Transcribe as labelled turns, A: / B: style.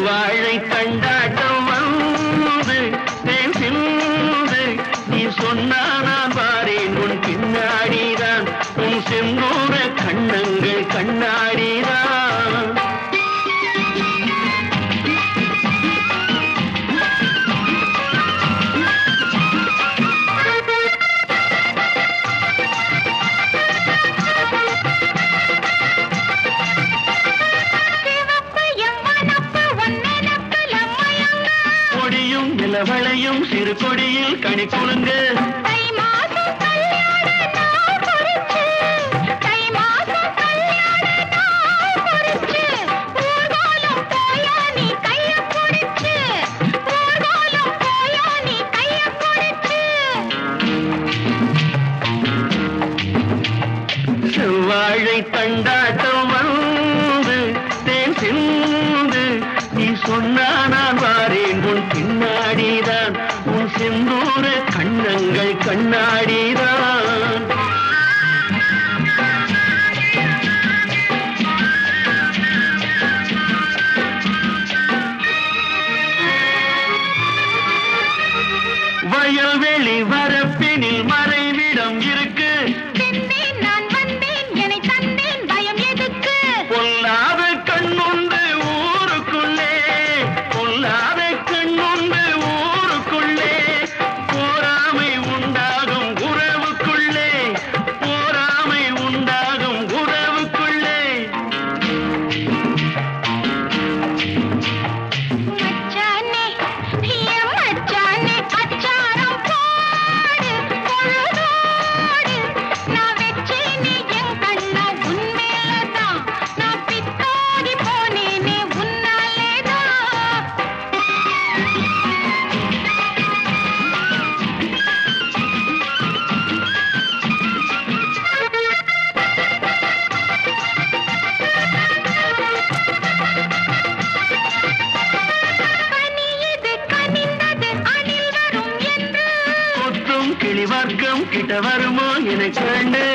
A: செவ்வாழை தண்டாட்டம் வந்து தேன் சிந்து நீ சொன்னா நான் வாரேன் உன் பின்னாடிதான் உன் செந்தூர கண்ணங்கள் கண்ணாடிதான் நிலவளையும் சிறு கொடியில் கனி குலுங்க செவ்வாழை தண்டாட்டம் வந்து தேன் சிந்து நீ சொன்னா நான் வாரேன் உன் பின்னாடிதான் உன் செந்தூர கண்ணங்கள் கண்ணாடிதான் வயல்வெளி வரப்பினில் மறைவிடம் இருக்கு
B: நான் வந்தேன் என்னை தந்தேன் பயம் எதுக்கு
A: பொல்லாத கண்ணுண்டு ஊருக்குள்ளே பொல்லாத கண்ணுண்டு ஊருக்குள்ளே போராமை உண்டாகும் உறவுக்குள்ளே போராமை உண்டாகும் உறவுக்குள்ளே
B: மச்சானே மச்சானே அச்சாரம் போடு பொழுதோடு நான் வெச்சேனே என் கண்ணா உன்மேலதான் நான் பித்தாடி போனேனே உன்னாலேதான் கனியது கனிந்தது அணில் வரும் என்று
A: கொத்தும் கிளி வர்க்கம் கிட்ட வருமோ என கண்டு